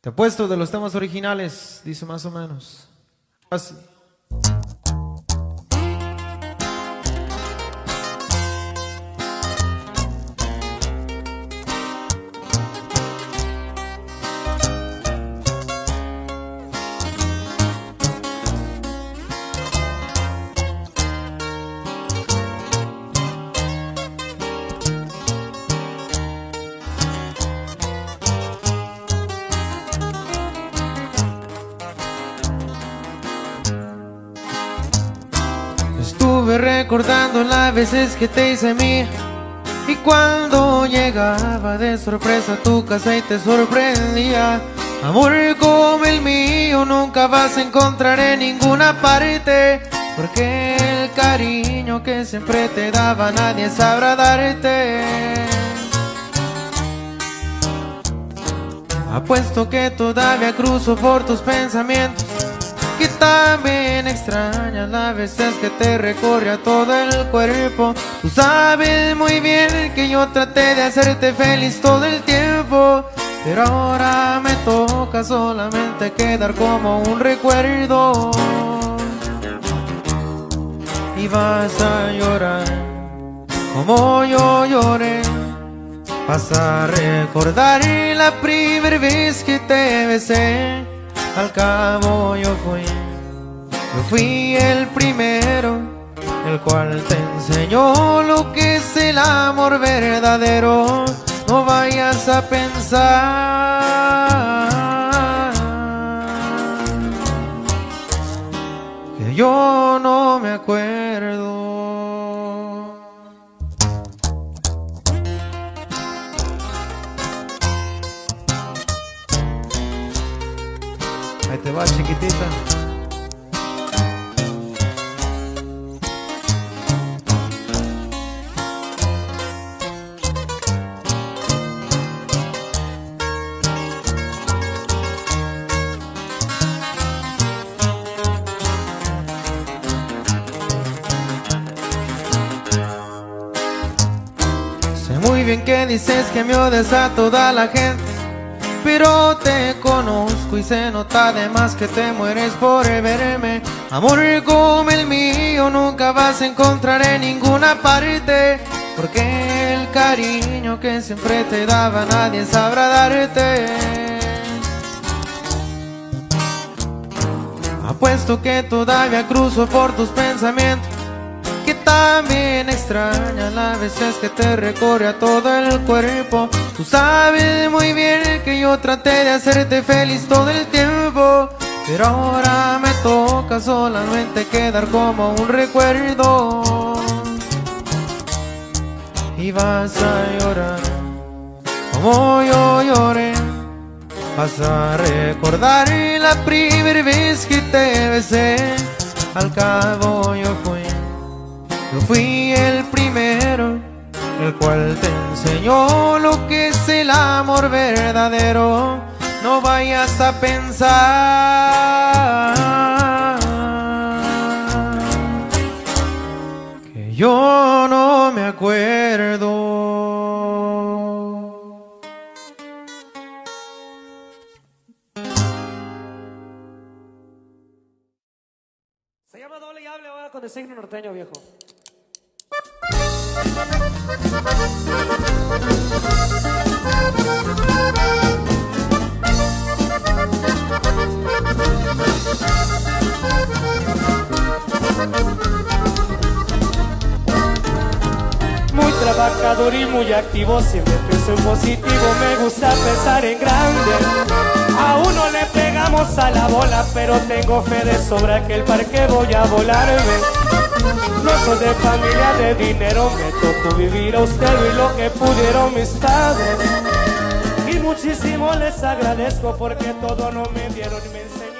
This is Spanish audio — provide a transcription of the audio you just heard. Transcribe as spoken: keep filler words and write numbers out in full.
Te apuesto de los temas originales, dice más o menos así. Estuve recordando las veces que te hice mía, y cuando llegaba de sorpresa a tu casa y te sorprendía. Amor como el mío nunca vas a encontrar en ninguna parte, porque el cariño que siempre te daba nadie sabrá darte. Apuesto que todavía cruzo por tus pensamientos, que también extrañas las veces que te recorría todo el cuerpo. Tú sabes muy bien que yo traté de hacerte feliz todo el tiempo, pero ahora me toca solamente quedar como un recuerdo. Y vas a llorar como yo lloré, vas a recordar la primera vez que te besé. Al cabo yo fui, yo fui el primero, el cual te enseñó lo que es el amor verdadero. No vayas a pensar que yo no me acuerdo. Ahí te va, chiquitita. Sé muy bien que dices que me odias a toda la gente, pero te conozco y se nota además que te mueres por verme. Amor como el mío nunca vas a encontrar en ninguna parte, porque el cariño que siempre te daba nadie sabrá darte. Apuesto que todavía cruzo por tus pensamientos, que también extrañas las veces que te recorre a todo el cuerpo. Tú sabes muy bien que yo traté de hacerte feliz todo el tiempo, pero ahora me toca solamente quedar como un recuerdo. Y vas a llorar como yo lloré, vas a recordar la primera vez que te besé. Al cabo yo fui, yo fui el primero, el cual te enseñó lo que es el amor verdadero. No vayas a pensar que yo no me acuerdo. Se llama Doble y Hable ahora con el signo norteño, viejo. Muy trabajador y muy activo, siempre pienso en positivo, me gusta pensar en grande. A uno le pegamos a la bola, pero tengo fe de sobra que el parque voy a volarme. No soy de familia de dinero, me tocó vivir austero y lo que pudieron mis padres. Y muchísimo les agradezco porque todo no me dieron y me enseñaron.